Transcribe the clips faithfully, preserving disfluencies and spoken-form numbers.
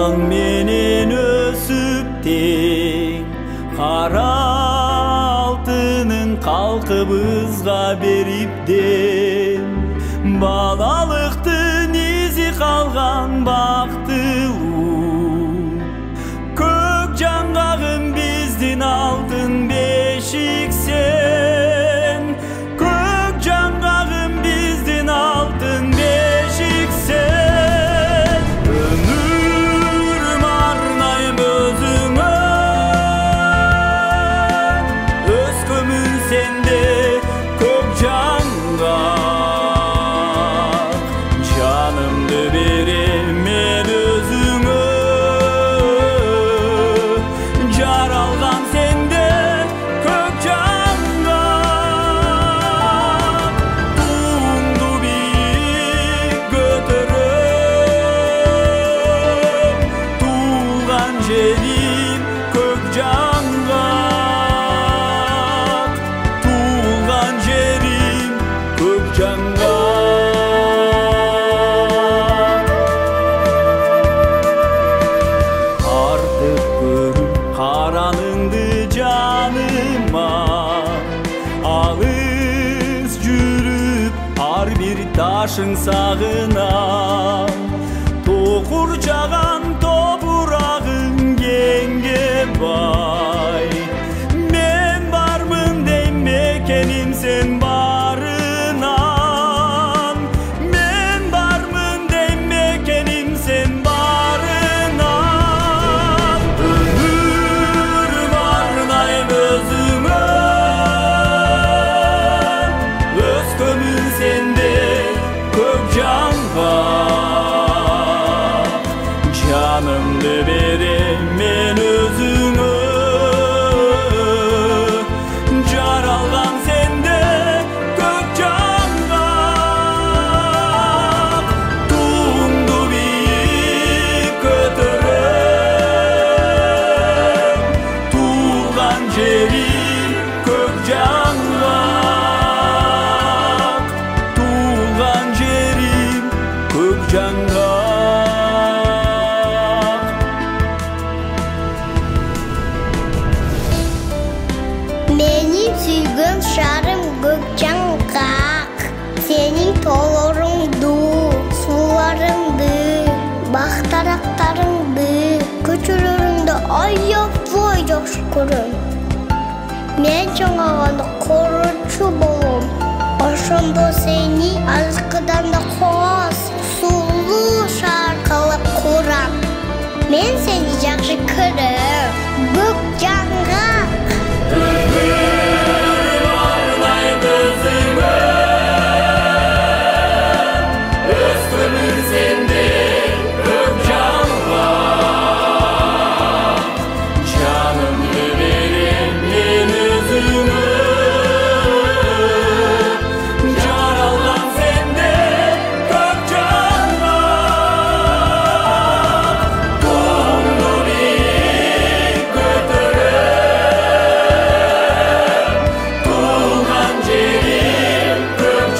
Таң менен өсүп тең кара алтынын калкыбызга берип дем. Балалыктын изи калган бактылуу көк жаңгагым биздин алтын бешик сен. Көк жаңгагым биздин алтын бешик сен. Өмүрүм арнайм өзүңө, өскөмүн сенде көк жаңгак. Жанымды берем мен өзүңө, жаралган сенде көк жаңгак. Туңду бийик көтөрөм, туулган жерим көк жаңгак. Туулган жерим көк жаңгак. Артык көрүп караныңды жаныма, алыс жүрүп ар бир ташың сагынам. Токур жаган топурагың кеңге бай, мен бармын дейм мекеним сен барынан. Мен бармын дейм мекеним сен барынан. Өмүрүм арнайм өзүңө, өскөмүн сенде көк жаңгак. Жанымды берем мен өзүңө, жаралган сенде көк жаңгак. Туңду бийик көтөрөм, туулган жерим көк жаңгак. Туулган жерим көк жаңгак. Менин сүйгөн шарым көк жаңгак. Сенин тоолоруңду, сууларыңды, бак-дарактарыңды, көчөлөрүңдү аябай жакшы көрөм. Мен жаңгаганы коруучу болом. Ошондо сени аркыдан да коос, сулуу шаар кылып курам. Мен сени жакшы көрөм, көк жаңгак. Өмүрүм арнайм өзүңө, өскөмүн сенде көк жаңгак. Жанымды берем мен өзүңө, жаралган сенде көк жаңгак. Туңду бийик көтөрөм, туулган жерим көк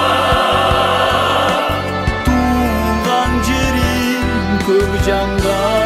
жаңгак. Туулган жерим көк жаңгак.